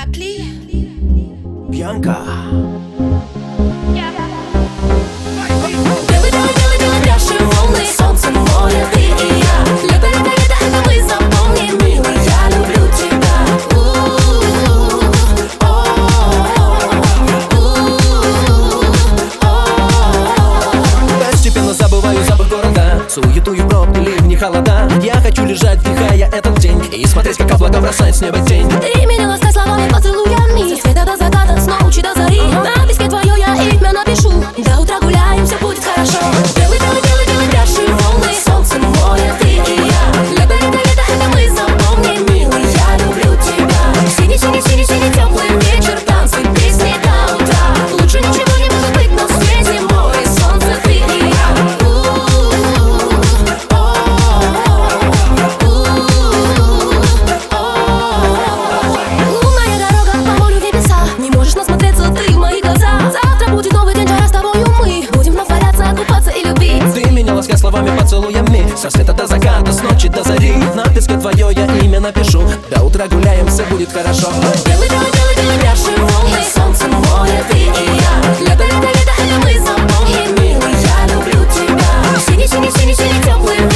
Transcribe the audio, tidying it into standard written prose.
Бьянка. Белый-белый-белый пляж и волны, солнце, море, ты и я. Лето, лето, лето, это мы запомним, милый, я люблю тебя. Постепенно забываю запах города, суету и пробки, ливни, холода. Я хочу лежать, вдыхая этот день, и смотреть, как облака бросает с неба тень. Ты меня ласкай словами, поцелуями, со света до заката, с ночи до зари. На песке твое я имя напишу, до утра гуляем, все будет хорошо. Белый-белый-белый пляж и волны, солнце, море, ты и я. Лето, лето, лето, это мы запомним, милый, я люблю тебя. Синий-синий-синий-синий теплый вечер, танцы, песни до утра. Лучше ничего не может быть на свете, море, солнце, ты и я. Лунная дорога по морю небеса, не можешь насмотреться ты в мои глаза. Завтра будет новый день, жара с тобою мы будем вновь валяться, купаться и любить. Ты меня ласкай словами, поцелуями, со света до заката, с ночи до зари. На песке твое я имя напишу, до утра гуляем, все будет хорошо. Белый-белый-белый пляж и волны, солнце, море, ты и я. Лето, лето, лето, это мы запомним, милый, я люблю тебя. Синий-синий-синий-синий теплый